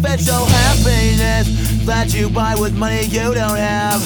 artificial happiness that you buy with money you don't have.